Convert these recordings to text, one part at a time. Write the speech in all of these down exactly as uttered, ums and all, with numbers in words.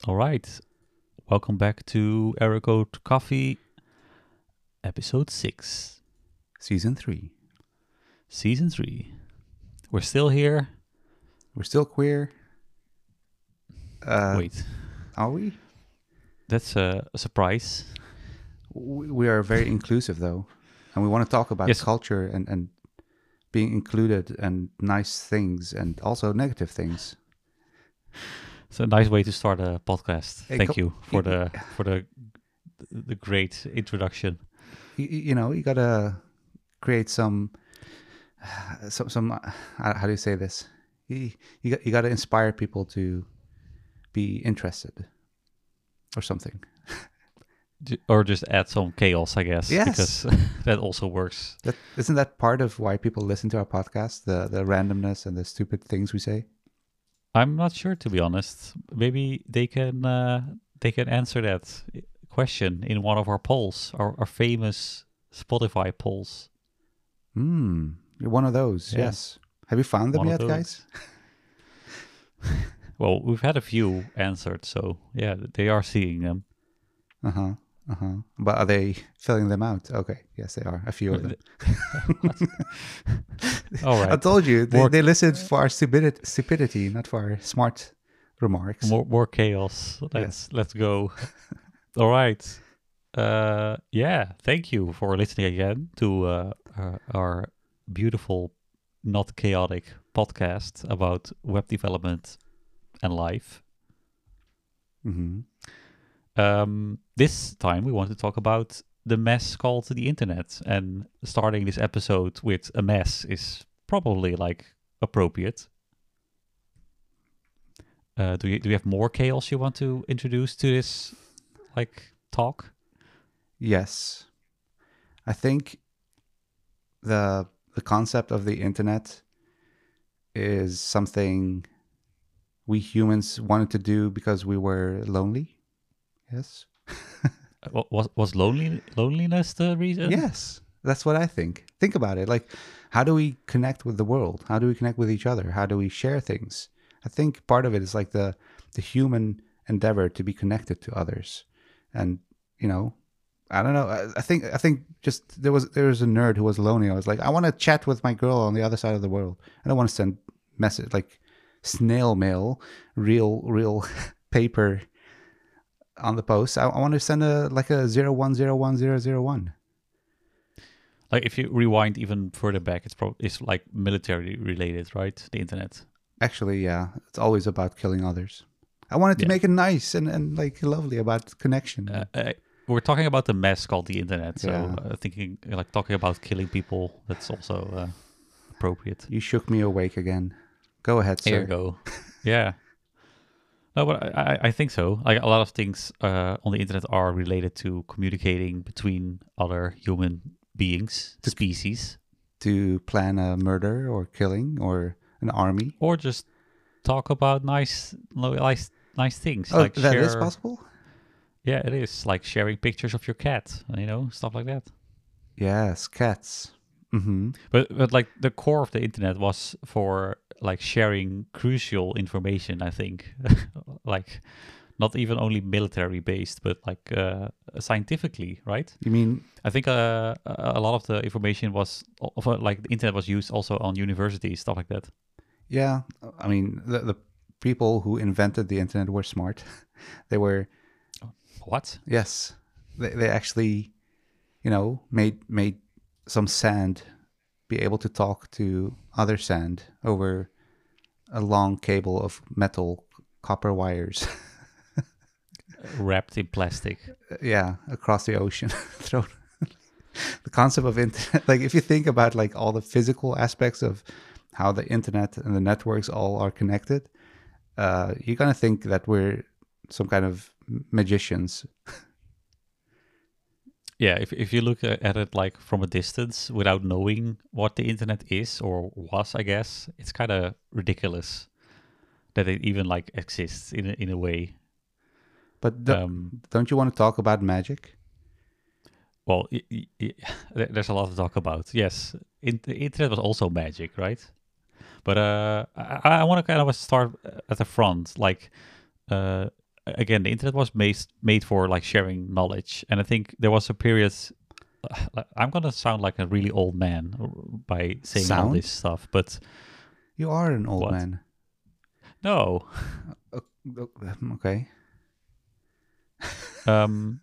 All right. Welcome back to Error Code Coffee, episode six, Season three. season three. We're still here. We're still queer. Uh, Wait, Are we? that's a, a surprise. W- We are very inclusive, though. And we want to talk about Yes. culture and, and being included and nice things and also negative things. It's a nice way to start a podcast. Hey, Thank co- you for y- the for the the great introduction. You, you know, you got to create some, some, some uh, how do you say this? You, you got, you got to inspire people to be interested or something. J- Or just add some chaos, I guess. Yes. Because that also works. That, isn't that part of why people listen to our podcast? The, the randomness and the stupid things we say? I'm not sure, to be honest. Maybe they can uh, they can answer that question in one of our polls, our, our famous Spotify polls. Hmm, you're one of those. Yeah. Yes. Have you found them One of yet, those. guys? Well, we've had a few answered, so yeah, they are seeing them. Uh huh. Uh huh. But are they filling them out? Okay. Yes, they are. A few of them. All I right, told you they, More- they listened for our stupidity, stupidity, not for our smart remarks. more more chaos. Let's let's go. All right. Uh, yeah, thank you for listening again to uh, uh, our beautiful, not chaotic podcast about web development and life. Hmm. Um, this time we want to talk about the mess called the internet, and starting this episode with a mess is probably like appropriate. Uh, do you do you have more chaos you want to introduce to this like talk? Yes. I think the the concept of the internet is something we humans wanted to do because we were lonely. Yes. Uh, wa- Was was lonely loneliness the reason? Yes, that's what I think. Think about it. Like, how do we connect with the world? How do we connect with each other? How do we share things? I think part of it is like the the human endeavor to be connected to others. And you know, I don't know. I, I think I think just there was there was a nerd who was lonely. I was like, I want to chat with my girl on the other side of the world. I don't want to send message like snail mail, real real paper on the post. I, I want to send a like a zero one zero one zero zero one. Like if you rewind even further back, it's probably it's like military related, right? The internet. Actually, yeah, it's always about killing others. I wanted to Yeah. make it nice and, and like lovely about connection. Uh, uh, we're talking about the mess called the internet, so Yeah. uh, thinking like talking about killing people, that's also uh, appropriate. You shook me awake again. Go ahead, sir. There you go. Yeah. No, but I, I, I think so. Like a lot of things uh, on the internet are related to communicating between other human beings, To- species, To plan a murder or killing or an army. or just talk about nice, no, nice, nice things. Oh, like that is share- possible? Yeah, it is like sharing pictures of your cat, you know, stuff like that. Yes, cats. Mm-hmm. But but like the core of the internet was for like sharing crucial information. I think, like not even only military based, but like uh, scientifically, right? You mean, I think uh, a a lot of the information was of uh, like the internet was used also on universities, stuff like that. yeah, I mean, the, the people who invented the internet were smart. They were, What? yes, they, they actually, you know, made made some sand be able to talk to other sand over a long cable of metal copper wires. Wrapped in plastic. Yeah, across the ocean. Thrown. The concept of internet, like if you think about like all the physical aspects of how the internet and the networks all are connected, uh, you're gonna think that we're some kind of magicians. Yeah, if if you look a- at it like from a distance without knowing what the internet is or was, I guess it's kind of ridiculous that it even like exists in a, in a way. But do- Um, don't you want to talk about magic? well, y- y- y- there- there's a lot to talk about. Yes, in, the internet was also magic, right? But uh, I, I want to kind of start at the front. Like, uh, again, the internet was made made for like sharing knowledge, and I think there was a period. Uh, I'm gonna sound like a really old man by saying all Sound? this stuff, but You are an old what? man. No. O- o- Okay. Um.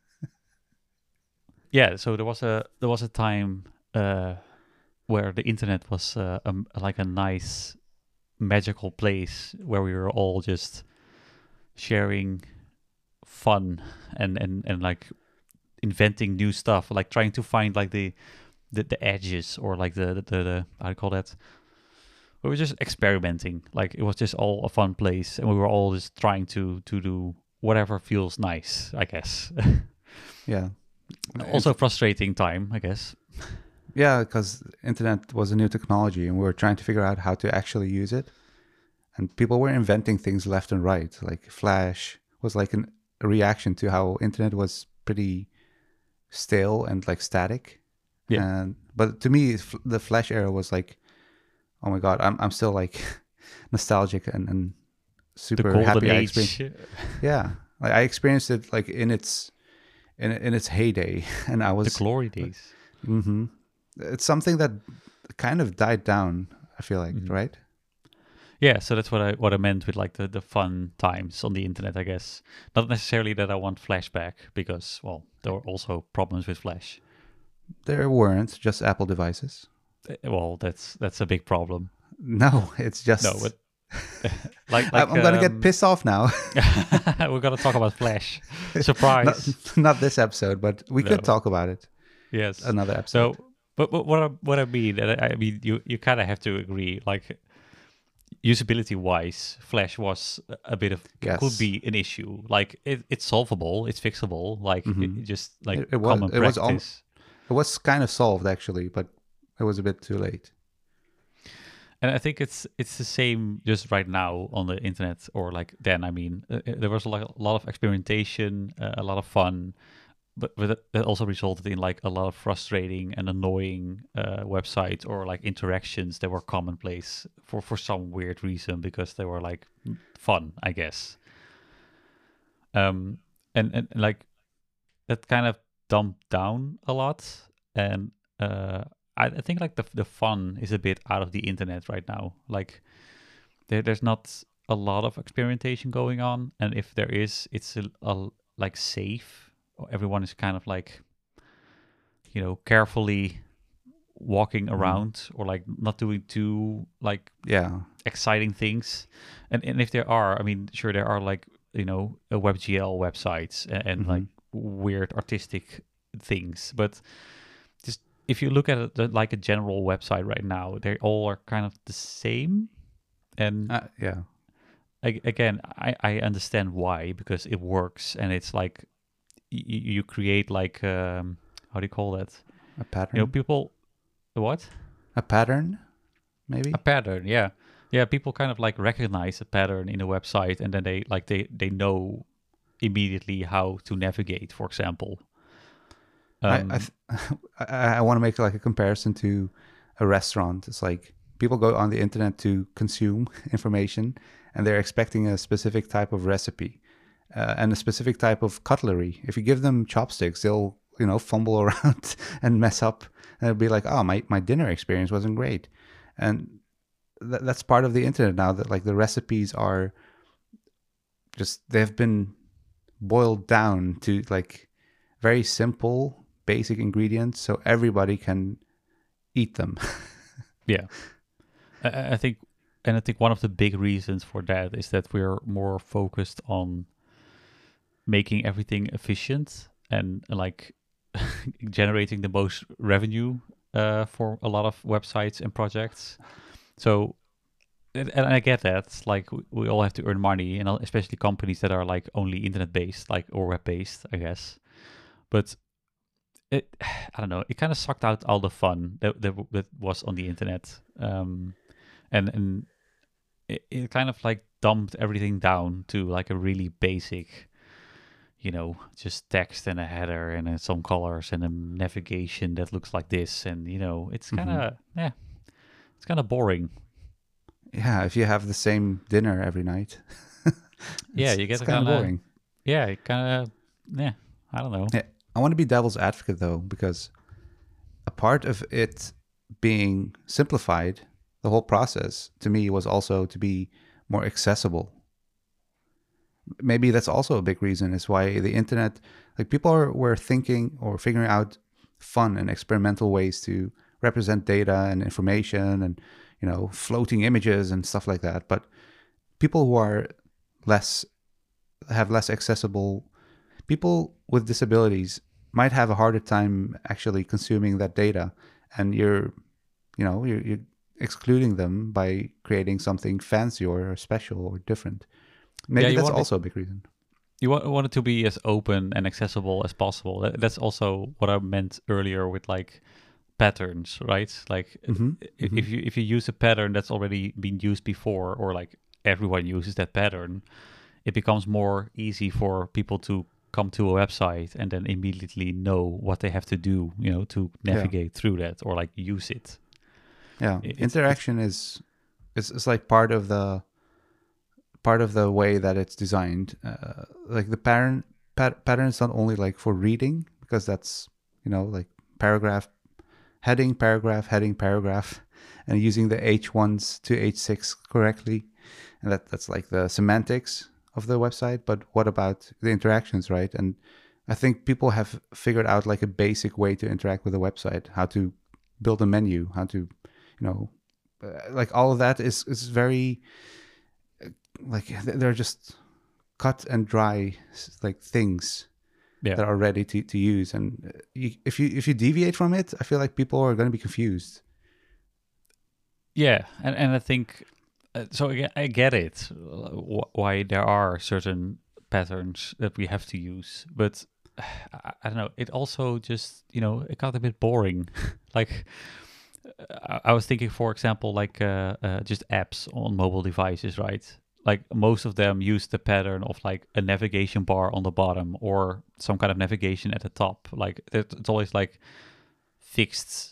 Yeah. So there was a there was a time uh, where the internet was uh, um, like a nice magical place where we were all just sharing fun and and and like inventing new stuff, like trying to find like the the, the edges or like the the, the, the how do you call that, we were just experimenting, like it was just all a fun place and we were all just trying to to do whatever feels nice, I guess. Yeah. Also frustrating time, I guess. Yeah, because internet was a new technology and we were trying to figure out how to actually use it. And people were inventing things left and right. Like Flash was like an, a reaction to how internet was pretty stale and like static. Yeah. And but to me, f- the Flash era was like, oh my god, I'm I'm still like nostalgic and, and The super golden happy. I age. experienced, yeah, like I experienced it like in its in in its heyday, and I The was. glory days. hmm It's something that kind of died down. I feel like, Mhm. right? Yeah, so that's what I what I meant with like the, the fun times on the internet, I guess. Not necessarily that I want Flash back, because well, there were also problems with Flash. There weren't just Apple devices. Uh, Well, that's that's a big problem. No, it's just. No, but like I'm, like I'm gonna get um, pissed off now. we're gonna talk about Flash. Surprise! not, not this episode, but we No. could talk about it Yes. another episode. So, but, but what I, what I mean, and I I mean, you you kind of have to agree, like usability wise, Flash was a- a bit of Yes. could be an issue. Like it, it's solvable, it's fixable. Like it, Mhm. it just like It- it was- common it was al- practice. It was kind of solved actually, but it was a bit too late. And I think it's it's the same just right now on the internet, or like then. I mean, uh, uh, there was like a lot of experimentation, uh, a lot of fun, but but it- that also resulted in like a lot of frustrating and annoying uh, websites or like interactions that were commonplace for for some weird reason, because they were like fun, I guess. Um, and and like that kind of dumped down a lot, and uh, I, I think like the the fun is a bit out of the internet right now. Like there, there's not a lot of experimentation going on, and if there is, it's a, a like safe. Everyone is kind of like, you know, carefully walking around, or like not doing too like Yeah. exciting things. And and if there are, I mean, sure there are like, you know, uh, WebGL websites and, and Mhm. like weird artistic things, but just if you look at it the- like a general website right now, they all are kind of the same. And Uh, yeah. a- again, I I understand why, because it works, and it's like y- you create like um how do you call that? A pattern. You know, people what? A pattern, maybe. A pattern, yeah. Yeah, people kind of like recognize a pattern in a website, and then they like they they know immediately how to navigate, for example. I Um, I, th- I, I want to make like a comparison to a restaurant. It's like people go on the internet to consume information, and they're expecting a specific type of recipe uh, and a specific type of cutlery. If you give them chopsticks, they'll you know fumble around and mess up, and it'll be like, oh, my my dinner experience wasn't great, and th- that's part of the internet now. That like the recipes are just they've been boiled down to like very simple basic ingredients so everybody can eat them. yeah, I, I I think, and I think one of the big reasons for that is that we're more focused on making everything efficient and like generating the most revenue uh, for a lot of websites and projects. So, and, and I get that. Like we, we all have to earn money, and especially companies that are like only internet based, like or web based, I guess. But it, I don't know. It kind of sucked out all the fun that that, w- that was on the internet, um, and and it, it kind of like dumped everything down to like a really basic, you know, just text and a header and uh, some colors and a navigation that looks like this, and you know, it's kind of yeah, it's kind of boring. Yeah, if you have the same dinner every night, Yeah, it's, you get it's a kind of kinda- boring. yeah, it kind of, yeah, I don't know. Yeah, I want to be devil's advocate though, because a part of it being simplified, the whole process to me was also to be more accessible. Maybe that's also a big reason is why the internet, like people are, were thinking or figuring out fun and experimental ways to represent data and information and, you know, floating images and stuff like that. But people who are less, have less accessible, people with disabilities might have a harder time actually consuming that data. And you're, you know, you're, you're excluding them by creating something fancy or special or different. Maybe Yeah, you that's want also a big reason. you want, want it to be as open and accessible as possible. That, that's also what I meant earlier with like patterns, right? Like Mm-hmm. i- Mm-hmm. if you if you use a pattern that's already been used before, or like everyone uses that pattern, it becomes more easy for people to come to a website and then immediately know what they have to do, you know, to Yeah. navigate through that or like use it. Yeah. It- it's, it's Interaction is, is, is like part of the, part of the way that it's designed. Uh, like the pattern, pat, pattern is not only like for reading, because that's, you know, like paragraph, heading, paragraph, heading, paragraph, and using the H ones to H six correctly. And that, that's like the semantics of the website. But what about the interactions, right? And I think people have figured out like a basic way to interact with a website, how to build a menu, how to, you know, uh, like all of that is, is very, uh, like th- they're just cut and dry s- like things yeah. that are ready to, to use. And uh, you, if you if you deviate from it, I feel like people are going to be confused. Yeah, and and I think uh, so. I get, I get it uh, wh- why there are certain patterns that we have to use, but I, I don't know. It also just you know it got a bit boring. like I, I was thinking, for example, like uh, uh, just apps on mobile devices, right? Like most of them use the pattern of like a navigation bar on the bottom or some kind of navigation at the top. Like it- it's always like fixed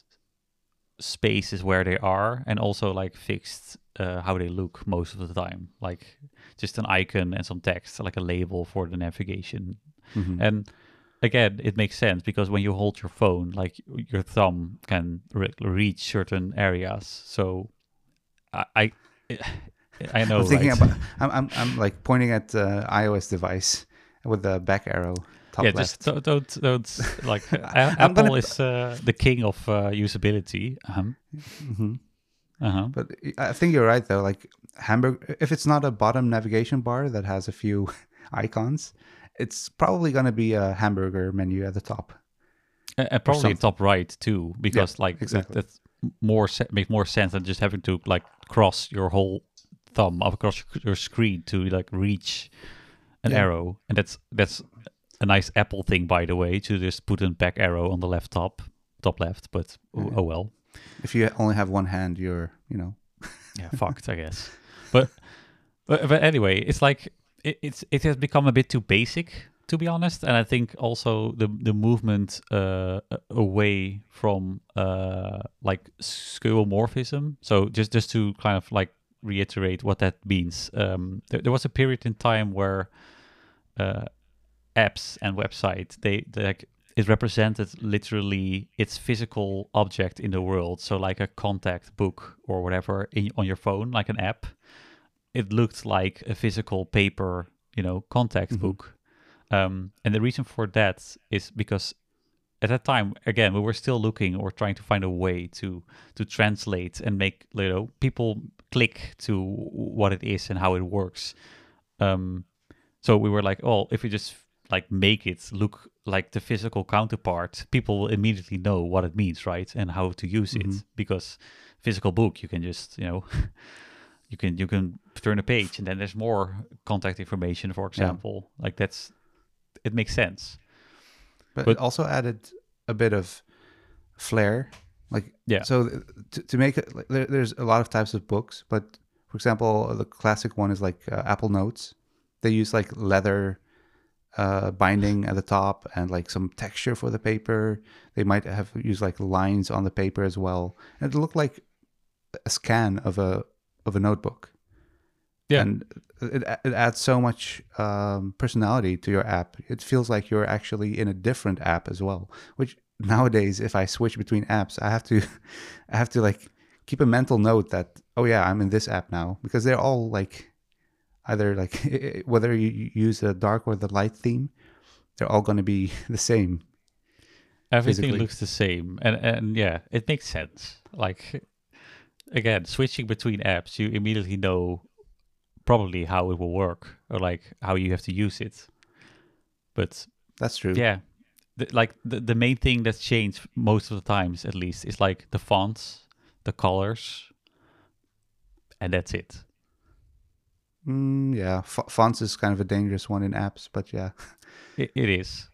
spaces where they are, and also like fixed uh, how they look most of the time, like just an icon and some text, like a label for the navigation. Mm-hmm. And again, it makes sense because when you hold your phone, like your thumb can re- reach certain areas. So i i, I know, I'm thinking right? about. I'm I'm, I'm like pointing at uh, iOS device with the back arrow top Yeah, left. just don't don't, don't like uh, A- I'm Apple gonna- is uh, the king of uh, usability. Um, Mhm. uh-huh. But I think you're right though. Like hamburger, if it's not a bottom navigation bar that has a few icons, it's probably going to be a hamburger menu at the top. And, and probably something. top right too, because like that, exactly. that's more se- make more sense than just having to like cross your whole thumb across your screen to like reach an Yeah. arrow. And that's that's a nice Apple thing, by the way, to just put a back arrow on the left top, top left. But oh, Yeah. oh well, If you only have one hand, you're, you know. yeah, fucked, I guess. But, but but anyway, it's like it, it's it has become a bit too basic, to be honest. And I think also the the movement uh, a- away from uh, like skeuomorphism. So just just to kind of like reiterate what that means, um, there, there was a period in time where uh, apps and website they, they like it represented literally its physical object in the world. So like a contact book or whatever in, on your phone, like an app, it looked like a physical paper, you know, contact Mhm. book. Um, and the reason for that is because at that time, again, we were still looking or trying to find a way to to translate and make, you know, people click to what it is and how it works. Um, so we were like, oh, if we just like make it look like the physical counterpart, people will immediately know what it means, right? And how to use Mhm. it. Because physical book, you can just, you know, you can you can turn a page and then there's more contact information, for example. Like that's it makes sense. But, But- it also added a bit of flair. Like, Yeah. so th- to, to make it, like, there, there's a lot of types of books, but for example, the classic one is like uh, Apple Notes. They use like leather uh, binding at the top and like some texture for the paper. They might have used like lines on the paper as well. And it looked like a scan of a of a notebook. Yeah. and it, it adds so much um, personality to your app. It feels like you're actually in a different app as well, which nowadays, if I switch between apps, I have to I have to like keep a mental note that, oh yeah, I'm in this app now, because they're all like either like whether you use the dark or the light theme, they're all going to be the same. Everything physically. looks the same, and and yeah, it makes sense. Like again, switching between apps, you immediately know probably how it will work or like how you have to use it. But That's true. yeah, the, like the, the main thing that's changed most of the times, at least, is like the fonts, the colors, and that's it. Mm, yeah, F- fonts is kind of a dangerous one in apps, but yeah. It, it is.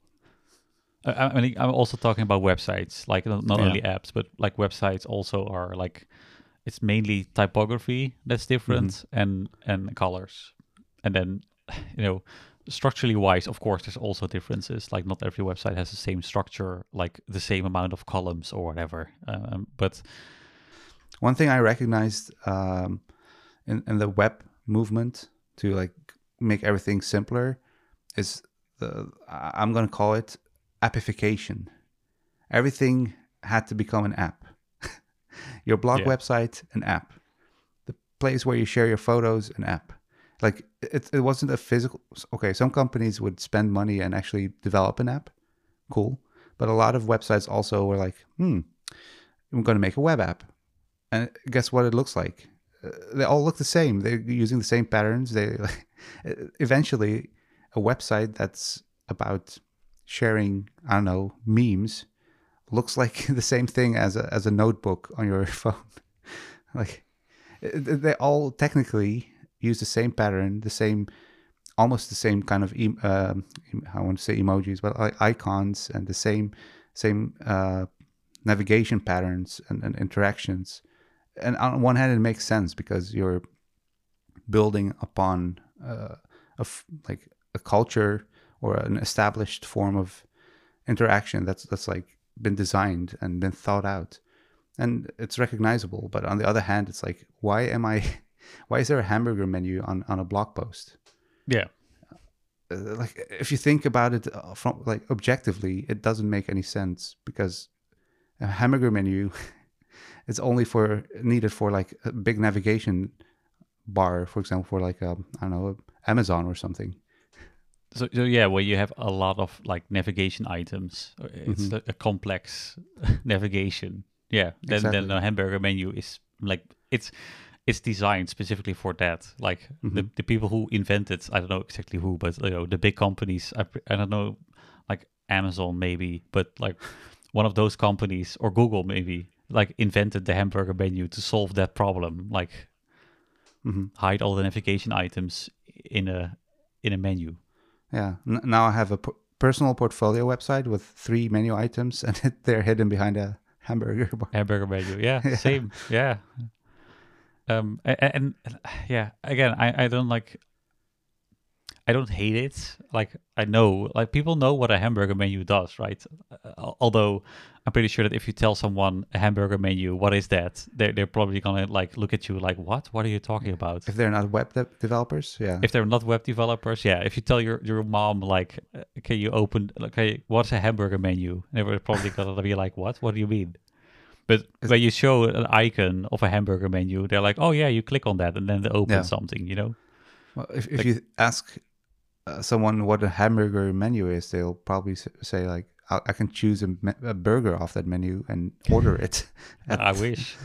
I, I mean, I'm also talking about websites, like not, not Yeah. only apps, but like websites also are like it's mainly typography that's different Mm-hmm. and and colors, and then you know structurally wise, of course, there's also differences. Like not every website has the same structure, like the same amount of columns or whatever. Um, but One thing I recognized um, in, in the web movement to like make everything simpler is the I- I'm going to call it appification. Everything had to become an app. Your blog yeah, website, an app. The place where you share your photos, an app. Like it, it wasn't a physical. Okay, some companies would spend money and actually develop an app. Cool. But a lot of websites also were like, hmm, I'm going to make a web app. And guess what it looks like? Uh, they all look the same. They're using the same patterns. They eventually a website that's about sharing, I don't know, memes looks like the same thing as a as a notebook on your phone. Like they all technically use the same pattern, the same, almost the same kind of, em- uh, I want to say emojis, but like icons and the same same uh, navigation patterns and, and interactions. And on one hand, it makes sense because you're building upon uh, a f- like a culture or an established form of interaction that's that's like been designed and been thought out, and it's recognizable. But on the other hand, it's like, why am I why is there a hamburger menu on on a blog post? yeah, Uh, like if you think about it uh, from like objectively, it doesn't make any sense, because a hamburger menu is only for needed for like a big navigation bar, for example, for like um, I don't know, Amazon or something. so, so yeah, where you have a lot of like navigation items, uh, it's Hmm. a, a complex navigation. Yeah, then then Exactly. the hamburger menu is like it's it's designed specifically for that. Like Hmm. the, the people who invented, I don't know exactly who, but you know the big companies. I pre- I don't know, like Amazon maybe, but like one of those companies or Google maybe like invented the hamburger menu to solve that problem. Like Hmm. hide all the navigation items in a in a menu. Yeah. N- now I have a p- personal portfolio website with three menu items, and they're hidden behind a hamburger bar. Hamburger menu, yeah, Yeah. same, yeah. Um, a- a- and, and yeah, again, I I don't like I don't hate it. Like I know, like people know what a hamburger menu does, right? Uh, although I'm pretty sure that if you tell someone a hamburger menu, what is that? They're they're probably gonna like look at you like, what? What are you talking about? If they're not web de- developers, yeah. If they're not web developers, yeah. If you tell your your mom like, uh, can you open? Like, okay, what's a hamburger menu? They're probably gonna be like, what? What do you mean? But It's, when you show an icon of a hamburger menu, they're like, oh yeah, you click on that and then they open yeah. something. You know, Well, if if like you ask uh, someone what a hamburger menu is, they'll probably s- say like, I, I can choose a, me- a burger off that menu and order it. I At wish.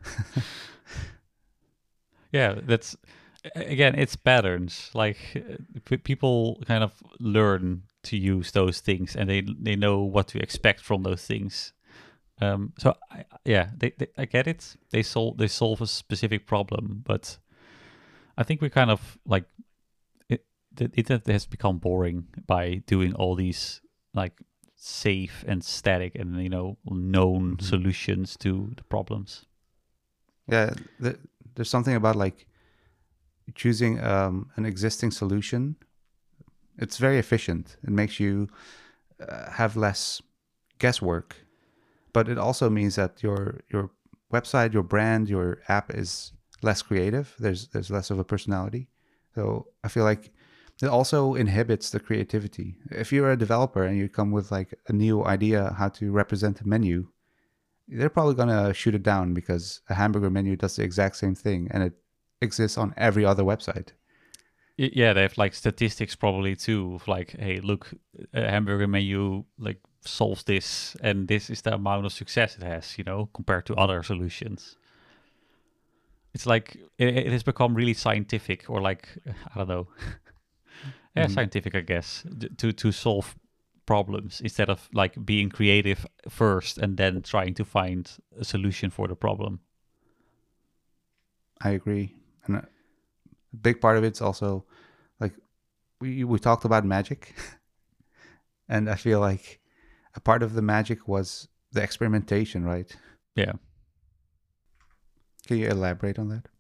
Yeah, that's a- again, it's patterns. Like uh, p- people kind of learn to use those things, and they they know what to expect from those things. Um, so I, yeah, they, they, I get it. They solve they solve a specific problem, but I think we kind of like it. The internet has become boring by doing all these like safe and static and you know known Mhm. solutions to the problems. Yeah, th- there's something about like choosing um, an existing solution. It's very efficient. It makes you uh, have less guesswork, but it also means that your your website, your brand, your app is less creative. There's there's less of a personality. So I feel like it also inhibits the creativity. If you're a developer and you come with like a new idea how to represent a menu, they're probably gonna shoot it down because a hamburger menu does the exact same thing and it exists on every other website. Y- Yeah, they have like statistics probably too of like, hey, look, a hamburger menu like solves this, and this is the amount of success it has, you know, compared to other solutions. It's like it, it has become really scientific, or like I don't know, yeah, Mhm. scientific, I guess, d- to to solve problems instead of like being creative first and then trying to find a solution for the problem. I agree. And a big part of it's also like we we talked about magic, and I feel like a part of the magic was the experimentation, right? Yeah. Can you elaborate on that?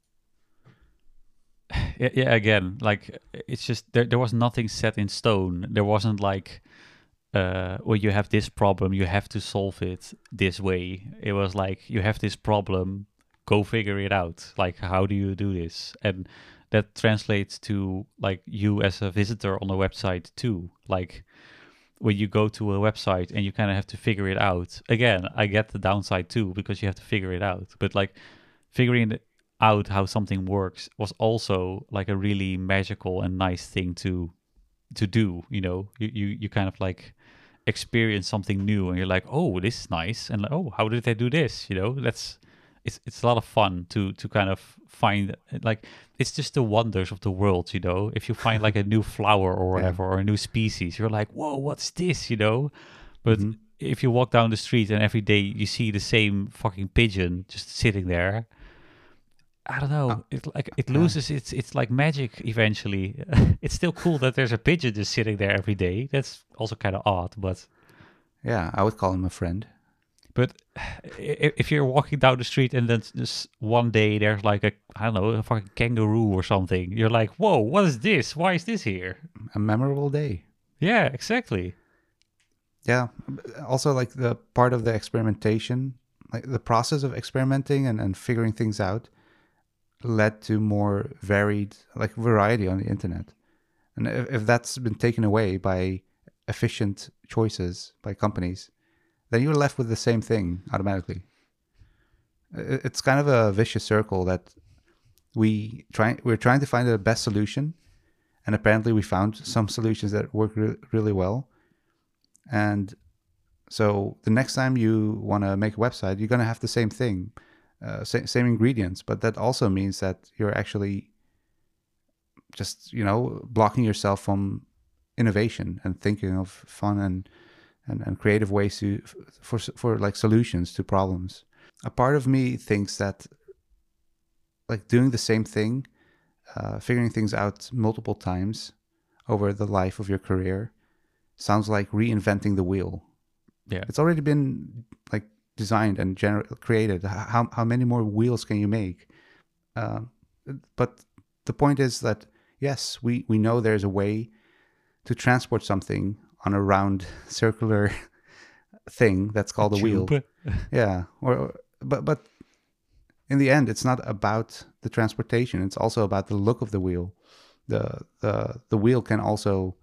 yeah, yeah again, like it's just there, there was nothing set in stone. There wasn't like uh well, you have this problem, you have to solve it this way. It was like, you have this problem, go figure it out. Like, how do you do this? And that translates to like you as a visitor on a website too. Like when you go to a website and you kind of have to figure it out. Again, I get the downside too, because you have to figure it out. But like figuring it out how something works was also like a really magical and nice thing to to do. You know, you you, you kind of like experience something new and you're like, oh, this is nice, and like, oh, how did they do this? You know, that's it's it's a lot of fun to to kind of find, like, it's just the wonders of the world. You know, if you find like a new flower or Yeah. whatever, or a new species, you're like, whoa, what's this? You know, but Mhm. if you walk down the street and every day you see the same fucking pigeon just sitting there, I don't Uh, know. It like it yeah. loses its it's like magic eventually. It's still cool that there's a pigeon just sitting there every day. That's also kind of odd, but Yeah, I would call him a friend. but i- if you're walking down the street and then just one day there's like a, I don't know, a fucking kangaroo or something, you're like, whoa, what is this? Why is this here? A memorable day. Yeah, exactly. Yeah. Also, like the part of the experimentation, like the process of experimenting and, and figuring things out led to more varied, like variety on the internet. And if, if that's been taken away by efficient choices by companies, then you're left with the same thing automatically. I- It's kind of a vicious circle that we try, we're trying to find the best solution. And apparently we found some solutions that work re- really well. And so the next time you want to make a website, you're going to have the same thing, uh, sa- same ingredients. But that also means that you're actually just, you know, blocking yourself from innovation and thinking of fun and, and, and creative ways to for for like solutions to problems. A part of me thinks that like doing the same thing, uh, figuring things out multiple times over the life of your career sounds like reinventing the wheel. Yeah. It's already been like designed and gener- created. H- How how many more wheels can you make? Um, but the point is that yes, we we know there's a way to transport something on a round circular thing that's called a wheel. Tube. Yeah, or but but in the end, it's not about the transportation. It's also about the look of the wheel. The the the wheel can also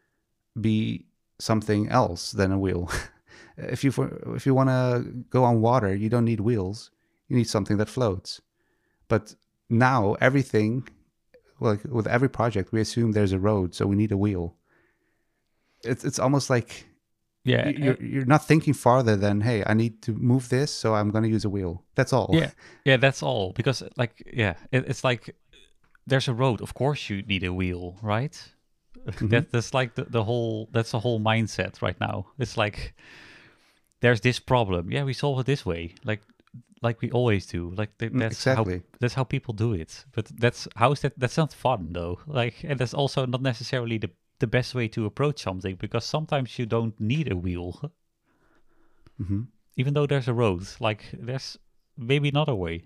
be something else than a wheel. if you for, if you want to go on water, you don't need wheels. You need something that floats. But now everything, like with every project, we assume there's a road, so we need a wheel. It's it's almost like Yeah. you- eh, you're you're not thinking farther than, hey, I need to move this, so I'm going to use a wheel. That's all. Yeah. Yeah, that's all. Because like, yeah, it, it's like there's a road. Of course you need a wheel, right? Mhm. that that's like the, the whole that's the whole mindset right now. It's like there's this problem. Yeah, we solve it this way. Like like we always do. Like th- Mm, that's how exactly. that's how people do it. But that's how is that that's not fun though. Like, and that's also not necessarily the the best way to approach something, because sometimes you don't need a wheel. Hmm. Even though there's a road, like there's maybe another way.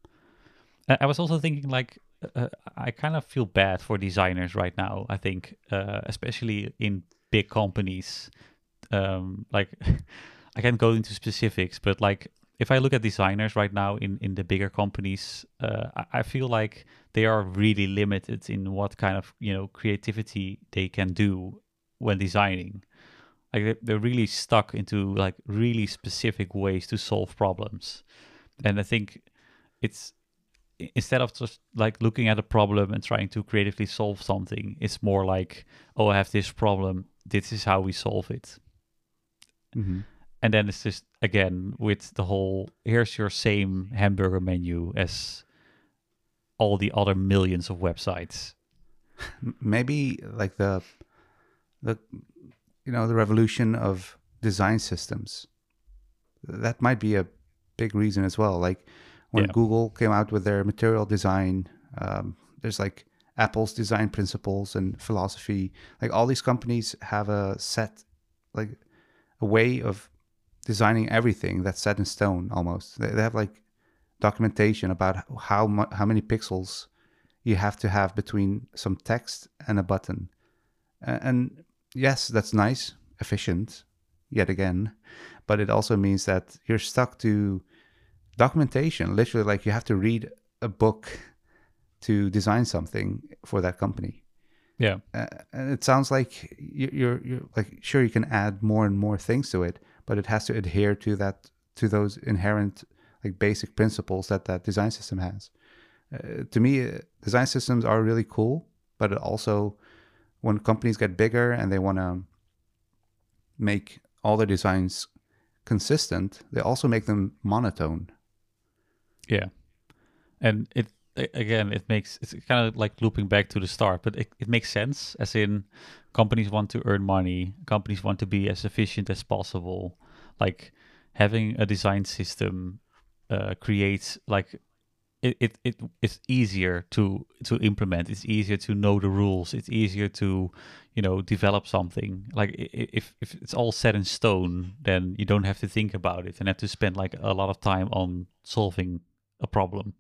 I I was also thinking like uh, I kind of feel bad for designers right now. I think, uh, especially in big companies, um, like I can't go into specifics, but like if I look at designers right now in in the bigger companies, uh, I, I feel like they are really limited in what kind of you know creativity they can do when designing. Like they- they're really stuck into like really specific ways to solve problems, and I think it's i- instead of just like looking at a problem and trying to creatively solve something, it's more like, oh, I have this problem. This is how we solve it. Mm-hmm. And then it's just again with the whole here's your same hamburger menu as all the other millions of websites. Maybe like the the you know the revolution of design systems, that might be a big reason as well. Like when Yeah. Google came out with their material design, um, there's like Apple's design principles and philosophy. Like all these companies have a set, like a way of designing everything that's set in stone almost. They, they have like documentation about how mu- how many pixels you have to have between some text and a button. A- And yes, that's nice, efficient, yet again, but it also means that you're stuck to documentation. Literally, like you have to read a book to design something for that company. Yeah. Uh, and it sounds like you- you're you're like sure you can add more and more things to it, but it has to adhere to that to those inherent like basic principles that that design system has. Uh, to me, uh, design systems are really cool, but it also when companies get bigger and they want to make all their designs consistent, they also make them monotone. Yeah. And it a- again it makes it's kind of like looping back to the start, but it, it makes sense as in companies want to earn money, companies want to be as efficient as possible. Like having a design system uh, creates like it, it, it it's easier to to implement, it's easier to know the rules, it's easier to you know develop something. Like i- i- if if it's all set in stone, then you don't have to think about it and have to spend like a lot of time on solving a problem.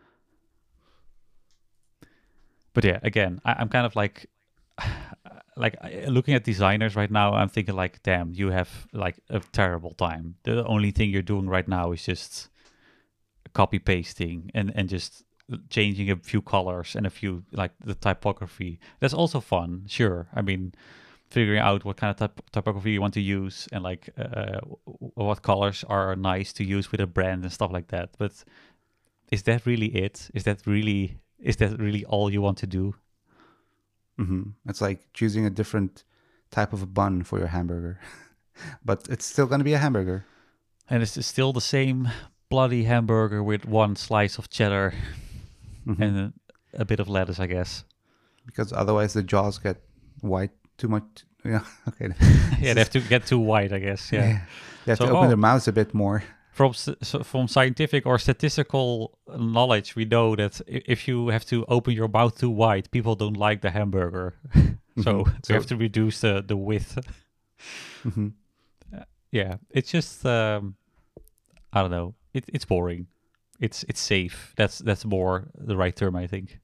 But yeah, again, I, I'm kind of like like I- looking at designers right now, I'm thinking like, damn, you have like a terrible time. The only thing you're doing right now is just copy pasting and and just changing a few colors and a few like the typography. That's also fun, sure. I mean, figuring out what kind of typ- typography you want to use and like uh, w- what colors are nice to use with a brand and stuff like that. But is that really it? Is that really is that really all you want to do? Hmm. It's like choosing a different type of a bun for your hamburger, but it's still going to be a hamburger. And it's still the same bloody hamburger with one slice of cheddar Hmm. and a, a bit of lettuce, I guess. Because otherwise the jaws get white too much. Yeah, okay. Yeah, This they is, have to get too white, I guess. Yeah. yeah, they have So, to open oh, their mouths a bit more. from s- so from scientific or statistical knowledge, we know that i- if you have to open your mouth too wide, people don't like the hamburger. So Hmm. we So, have to reduce the the width. hmm. Yeah, it's just um, I don't know. It, it's boring. It's it's safe. That's that's more the right term, I think.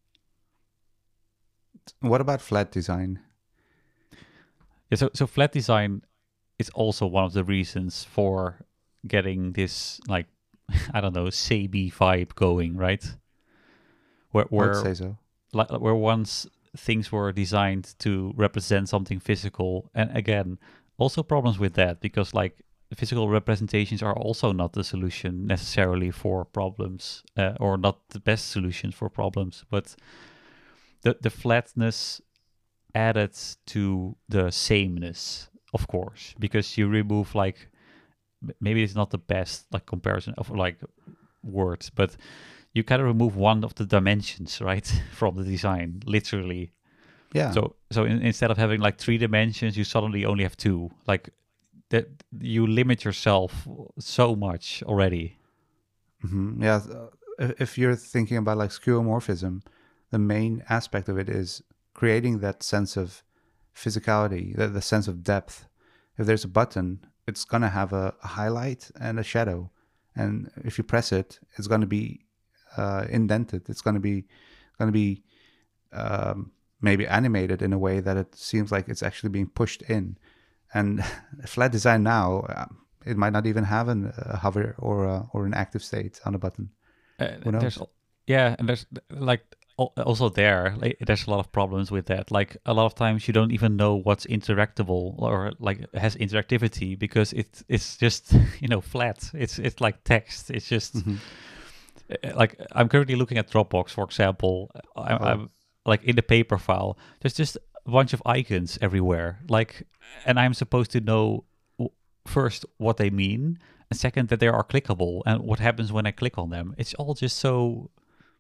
What about flat design? Yeah, so so flat design is also one of the reasons for getting this like I don't know Sabi vibe going, right? Where I would where say so. like where once things were designed to represent something physical, and again, also problems with that because like physical representations are also not the solution necessarily for problems, uh, or not the best solution for problems, but the the flatness added to the sameness, of course, because you remove like m- maybe it's not the best like comparison of like words, but you kind of remove one of the dimensions, right, from the design, literally. Yeah. So so in, instead of having like three dimensions, you suddenly only have two. Like that, you limit yourself so much already. Hmm. Yeah. uh, If if you're thinking about like skeuomorphism, the main aspect of it is creating that sense of physicality, the, the sense of depth. If there's a button, it's going to have a, a highlight and a shadow. And if you press it, it's going to be uh, indented. It's going to be going to be um, maybe animated in a way that it seems like it's actually being pushed in. And flat design now, uh, it might not even have an, a hover or a, or an active state on a button. Uh, Who knows? there's al- yeah, and there's like al- also there like, there's a lot of problems with that. Like a lot of times you don't even know what's interactable or like has interactivity because it it's just you know flat. It's it's like text. It's just Mhm. uh, like I'm currently looking at Dropbox, for example. I'm, Oh. I'm like in the paper file. There's just a bunch of icons everywhere. Like, and I'm supposed to know w- first what they mean, and second that they are clickable, and what happens when I click on them. It's all just so,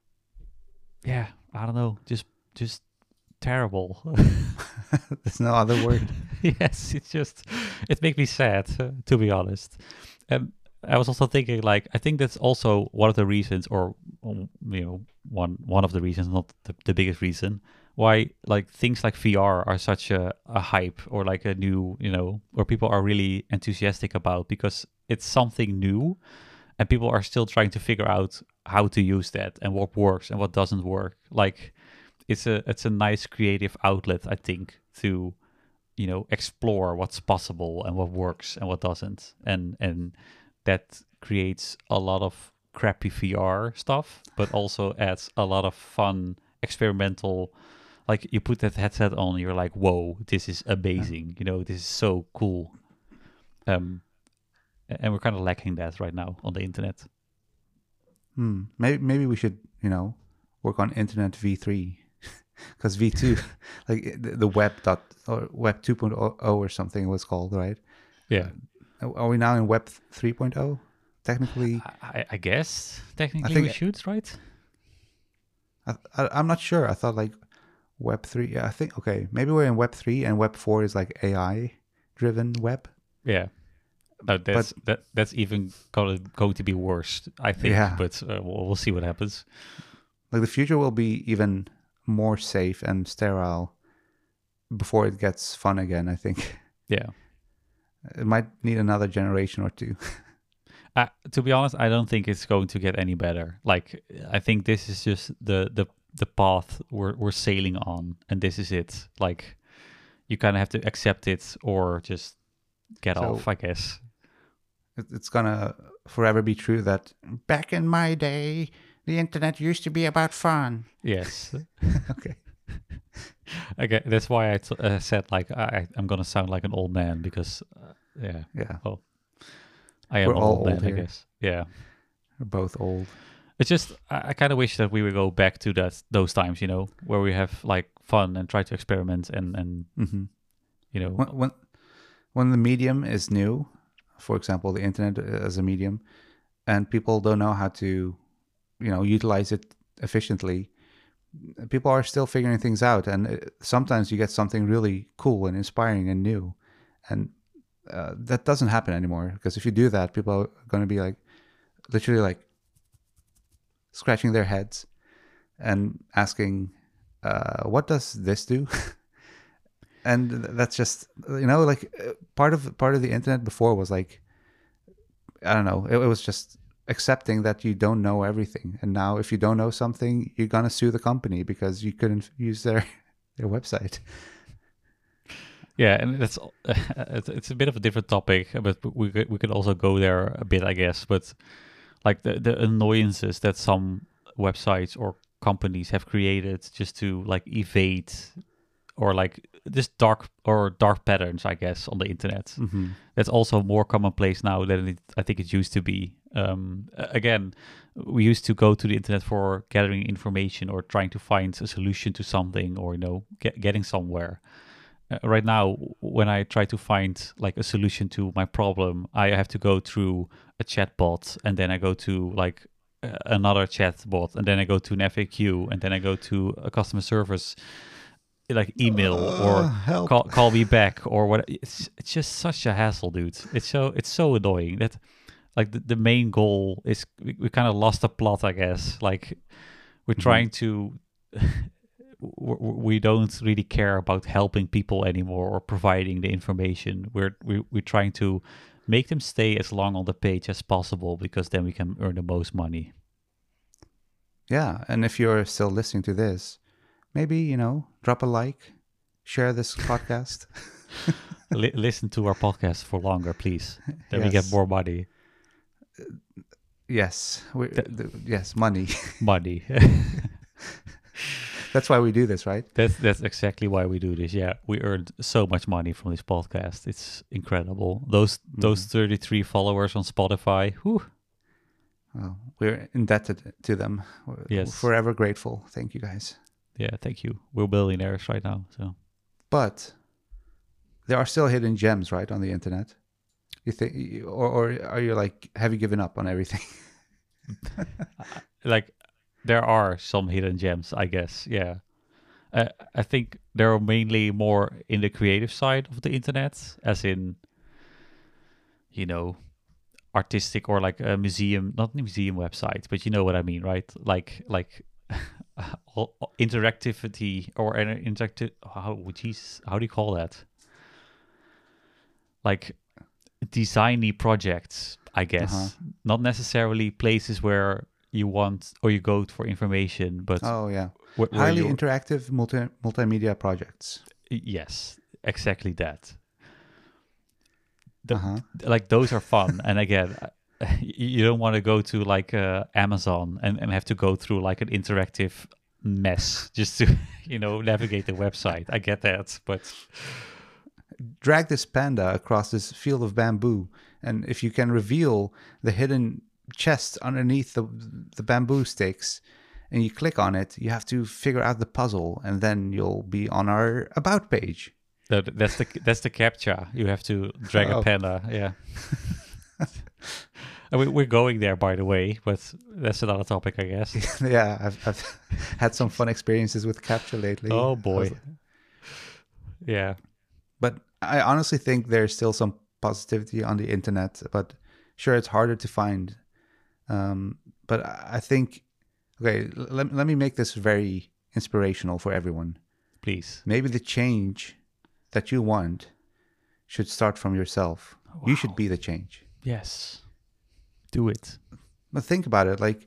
yeah, I don't know, just just terrible. There's no other word. Yes, it's just it makes me sad uh, to be honest. And I was also thinking like I think that's also one of the reasons, or um, you know, one one of the reasons, not the, the biggest reason, why like things like V R are such a, a hype or like a new, you know, where people are really enthusiastic about because it's something new and people are still trying to figure out how to use that and what works and what doesn't work. Like it's a it's a nice creative outlet, I think, to you know explore what's possible and what works and what doesn't, and and that creates a lot of crappy V R stuff, but also adds a lot of fun experimental. Like you put that headset on, you're like, whoa, this is amazing. You know, this is so cool. Um, a- and we're kind of lacking that right now on the internet. Hmm. Maybe maybe we should you know work on Internet V three because V two like the, the web dot or web two point oh or something it was called, right? Yeah, Are are we now in web three point oh? Technically, I, I guess technically think- we should, right? I, I, I'm not sure. I thought like web three. Yeah, I think okay. Maybe we're in web three and web four is like A I driven web. Yeah. No, that's that that's even going to, going to be worse, I think. Yeah. But uh, we'll, we'll see what happens. Like the future will be even more safe and sterile before it gets fun again. I think Yeah. it might need another generation or two. Uh, to be honest, I don't think it's going to get any better. Like, I think this is just the the the path we're we're sailing on, and this is it. Like, you kind of have to accept it or just get So- off, I guess. It- It's gonna forever be true that back in my day, the internet used to be about fun. Yes. Okay. Okay, that's why I t- uh, said like I I'm gonna sound like an old man because uh, yeah, Yeah, I am We're an all old man, old I here. guess. Yeah. we're both old. It's just I, I kind of wish that we would go back to that those times, you know, where we have like fun and try to experiment and and hmm you know When, when when the medium is new, for example, the internet as a medium, and people don't know how to, you know, utilize it efficiently, people are still figuring things out, and uh, sometimes you get something really cool and inspiring and new, and uh, that doesn't happen anymore because if you do that, people are going to be like, literally like scratching their heads and asking, uh, "What does this do?" And th- that's just you know like uh, part of part of the internet before was like I don't know, it, it was just accepting that you don't know everything, and now if you don't know something, you're gonna sue the company because you couldn't use their their website. yeah, and that's it's, it's a bit of a different topic, but we could, we could also go there a bit, I guess. But like the the annoyances that some websites or companies have created just to like evade or like just dark or dark patterns, I guess, on the internet. Mm-hmm. That's also more commonplace now than it, I think it used to be. Um, a- again, we used to go to the internet for gathering information or trying to find a solution to something, or you know, get, getting somewhere. Uh, right now, when I try to find like a solution to my problem, I have to go through a chatbot, and then I go to like uh, another chatbot, and then I go to an F A Q, and then I go to a customer service like email or Uh, help. call call me back or what. It's it's just such a hassle, dude. It's so it's so annoying that like the, the main goal is we, we kind of lost the plot, I guess. Like we're Mhm. trying to we we don't really care about helping people anymore or providing the information. We're we, we're trying to make them stay as long on the page as possible because then we can earn the most money. Yeah, and if you're still listening to this, maybe you know, drop a like, share this podcast. Li- listen to our podcast for longer, please. Then we get Yes. more money. Yes, we, Th- th- yes, money. Money. That's why we do this, right? That's that's exactly why we do this. Yeah, we earned so much money from this podcast. It's incredible. Those those Mhm. thirty-three followers on Spotify. Whew. Well, we're indebted to them. We're Yes. forever grateful. Thank you, guys. Yeah, thank you. We're billionaires right now. So But there are still hidden gems, right, on the internet. You think, or, or are you like, have you given up on everything? like there are some hidden gems, I guess. Yeah. Uh, I think there are mainly more in the creative side of the internet, as in, you know, artistic or like a museum, not museum websites, but you know what I mean, right? Like like all- all interactivity or an interactive. How geez, how do you call that? Like designy projects, I guess. Uh-huh. Not necessarily places where you want or you go for information, but Oh, yeah. where, where Highly you're- interactive multi multimedia projects. yes, exactly that. The- Uh-huh. Like those are fun, and again, you don't want to go to like uh, Amazon and, and have to go through like an interactive mess just to you know navigate the website. I get that, but Drag this panda across this field of bamboo, and if you can reveal the hidden chest underneath the the bamboo sticks, and you click on it, you have to figure out the puzzle, and then you'll be on our about page. that, that's the that's the captcha. You have to drag Oh. a panda. Yeah. And we, we're going there, by the way, but that's another topic, I guess. Yeah, I've, I've had some fun experiences with capture lately. Oh I boy. was- Yeah. But I honestly think there's still some positivity on the internet, but sure, it's harder to find. Um, but I I think, okay, l- let, let me make this very inspirational for everyone. Please. Maybe the change that you want should start from yourself. You should be the change. Yes. Do it. But think about it, like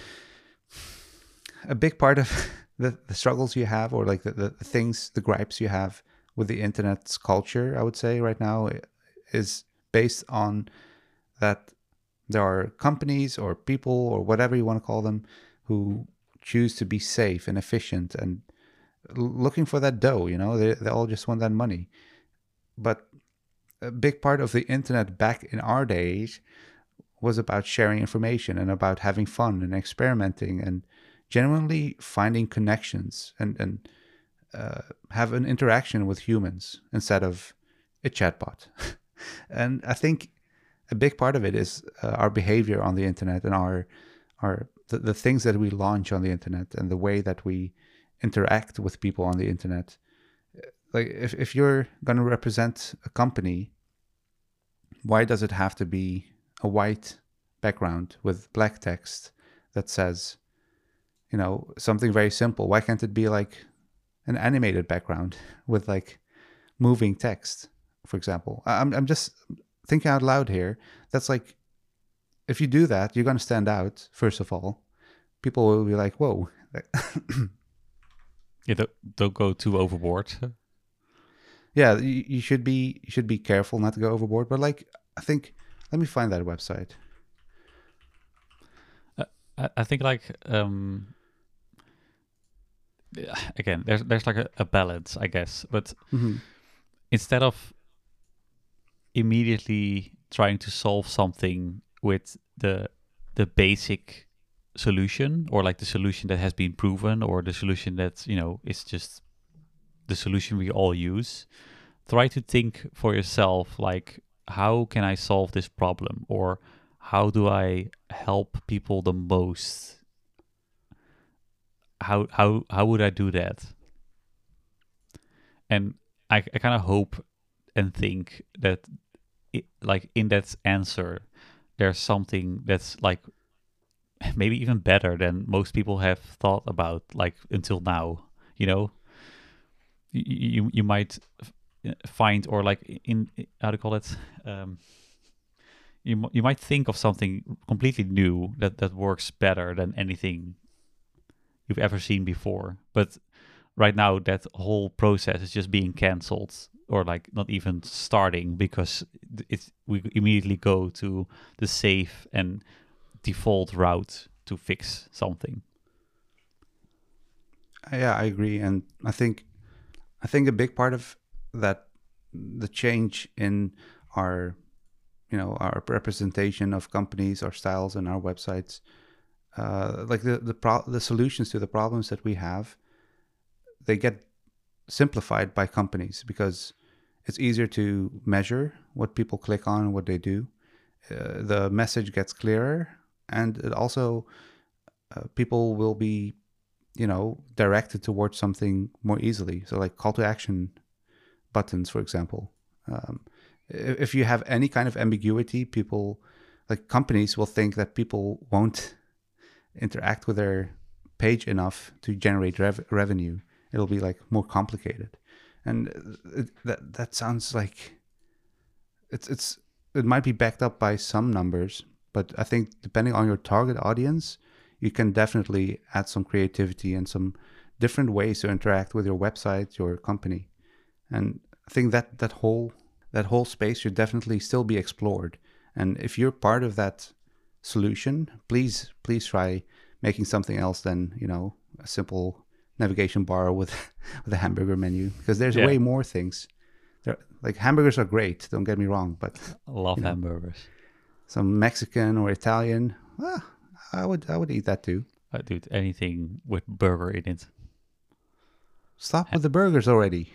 a big part of the, the struggles you have, or like the, the, the things, the gripes you have with the internet's culture, I would say right now, is based on that there are companies or people or whatever you want to call them who choose to be safe and efficient and l- looking for that dough, you know, they, they all just want that money. But a big part of the internet back in our days was about sharing information and about having fun and experimenting and genuinely finding connections and, and uh, have an interaction with humans instead of a chatbot. And I think a big part of it is uh, our behavior on the internet and our our the, the things that we launch on the internet and the way that we interact with people on the internet. Like if, if you're going to represent a company, why does it have to be a white background with black text that says, you know, something very simple? Why can't it be like an animated background with like moving text, for example? I'm I'm just thinking out loud here. That's like, if you do that, you're going to stand out. First of all, people will be like, "Whoa." Yeah, don't, don't go too overboard. Yeah, you, you should be you should be careful not to go overboard. But like, I think, let me find that website. I, I think like um again there's there's like a, a balance, I guess, but Mm-hmm. instead of immediately trying to solve something with the the basic solution, or like the solution that has been proven, or the solution that you know is just the solution we all use, try to think for yourself, like, how can I solve this problem, or how do I help people the most? How how how would I do that? And I, I kind of hope and think that it, like in that answer there's something that's like maybe even better than most people have thought about, like until now, you know. You you, you might f- find, or like in, how to call it, um you m- you might think of something completely new that that works better than anything you've ever seen before. But right now that whole process is just being cancelled or like not even starting because it's we immediately go to the safe and default route to fix something. Yeah, I agree, and I think I think a big part of that, the change in our, you know, our representation of companies, our styles, and our websites, uh, like the the pro- the solutions to the problems that we have, they get simplified by companies because it's easier to measure what people click on and what they do. Uh, the message gets clearer, and it also uh, people will be, you know, directed towards something more easily. So like call to action buttons, for example. Um, if if you have any kind of ambiguity, people, like companies will think that people won't interact with their page enough to generate rev- revenue. It'll be like more complicated. And it, that that sounds like it's it's it might be backed up by some numbers, but I think depending on your target audience, you can definitely add some creativity and some different ways to interact with your website, your company. And I think that that whole that whole space should definitely still be explored. And if you're part of that solution, please please try making something else than, you know, a simple navigation bar with with a hamburger menu, because there's Yeah. way more things. There, like hamburgers are great, don't get me wrong, but I love you know, hamburgers. some Mexican or Italian, well, I would I would eat that too. I do anything with burger in it. Stop with the burgers already.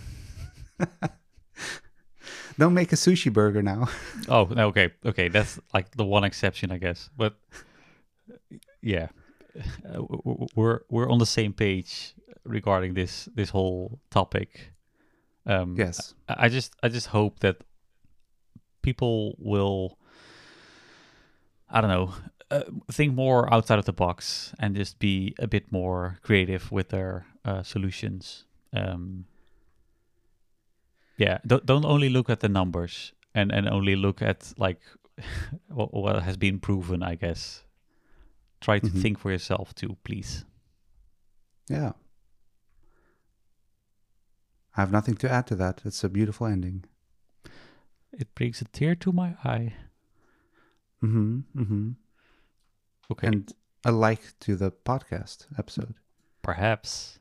Don't make a sushi burger now. Oh, no, okay, okay. That's like the one exception, I guess. But yeah, uh, w- w- we're we're on the same page regarding this this whole topic. Um, Yes. I, I just I just hope that people will, I don't know, uh, think more outside of the box and just be a bit more creative with their uh, solutions. Um, yeah, don't don't only look at the numbers and and only look at like what, what has been proven, I guess. Try to Mhm. think for yourself too, please. Yeah. I have nothing to add to that. It's a beautiful ending. It brings a tear to my eye. Mm-hmm. Mm-hmm. Okay, And a like to the podcast episode. perhaps.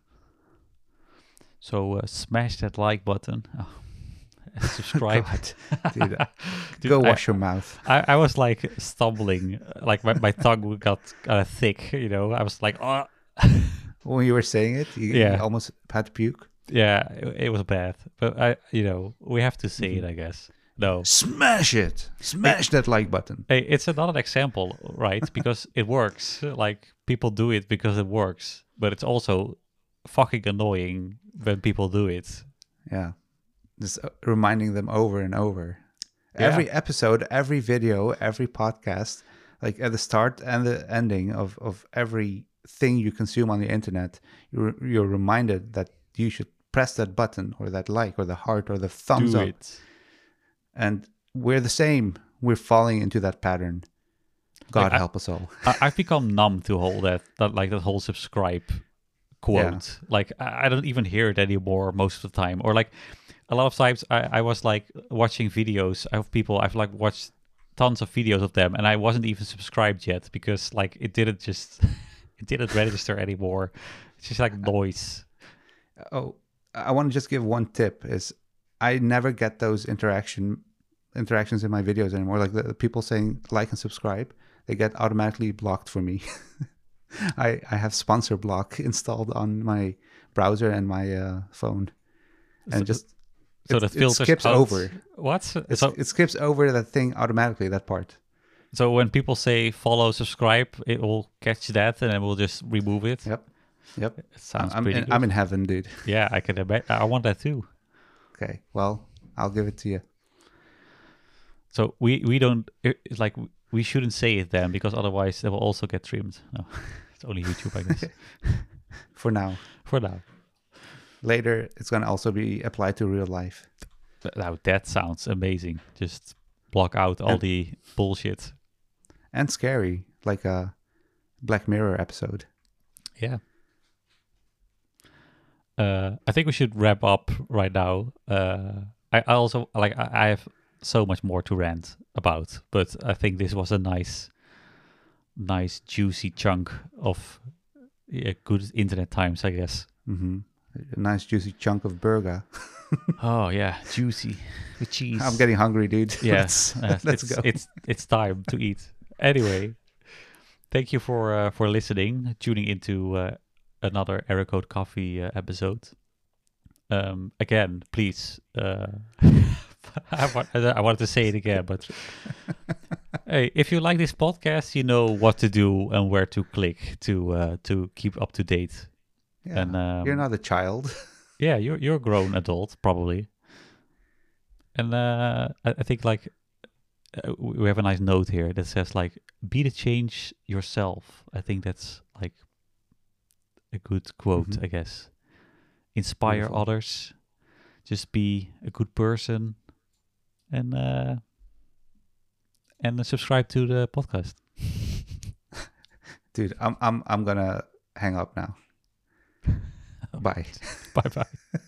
So uh, smash that like button. Oh, subscribe. God, dude, Dude, go I- wash your mouth. I, I was like stumbling, uh, like my, my tongue got uh, thick, you know. I was like, oh, When you were saying it, you, you Yeah. almost had to puke. yeah, it, it was bad. But I, you know, we have to say Mhm. it, I guess. No, Smash it! Smash that like button. hey, it's another example, right? Because it works. Like people do it because it works, but it's also fucking annoying when people do it. Yeah. Just uh, reminding them over and over. Yeah. Every episode, every video, every podcast, like at the start and the ending of, of every thing you consume on the internet, you're, you're reminded that you should press that button or that like or the heart or the thumbs do up. it. And we're the same. We're falling into that pattern. God Like, I- help us all. I, I've become numb to all that, that like that whole subscribe quote. Like I, I don't even hear it anymore most of the time. Or like a lot of times I, I was like watching videos of people. I've like watched tons of videos of them and I wasn't even subscribed yet because like it didn't just it didn't register anymore. It's just like noise. Oh, I want to just give one tip is I never get those interaction interactions in my videos anymore. Like the, the people saying like and subscribe, they get automatically blocked for me. I, I have sponsor block installed on my browser and my uh, phone. And So- just So it, that it filters skips out- over. What? It's, So it skips over that thing automatically, that part. so when people say follow, subscribe, it will catch that and then we'll just remove it. Yep. Yep. It sounds I'm pretty in, good. I'm in heaven, dude. Yeah, I can imagine. I want that too. Okay. Well, I'll give it to you. So we we don't it- it's like we shouldn't say it then because otherwise they will also get trimmed. No, it's only YouTube, I guess. For now. For now. Later, it's going to also be applied to real life. Th- Now that sounds amazing. Just block out all And- the bullshit. And scary, like a Black Mirror episode. Yeah. uh, I think we should wrap up right now. Uh, I, I also like I, I have so much more to rant about, but I think this was a nice, nice juicy chunk of yeah, good internet times, I guess. Mm-hmm. A nice juicy chunk of burger. Oh yeah, juicy with cheese. I'm getting hungry, dude. Yes, let's, uh, let's it's, go. It's it's time to eat. Anyway, thank you for uh, for listening, tuning into uh, another Error Code Coffee uh, episode. Um, again, please. Uh, I, want, I wanted to say it again, but hey, if you like this podcast, you know what to do and where to click to uh, to keep up to date. Yeah, and um, you're not a child. Yeah, you're you're a grown adult probably. And uh, I, I think like uh, we have a nice note here that says like be the change yourself. I think that's like a good quote, Mhm. I guess. Inspire Beautiful. others. Just be a good person, and uh, and subscribe to the podcast. Dude, I'm I'm I'm gonna hang up now. Bye. Bye bye.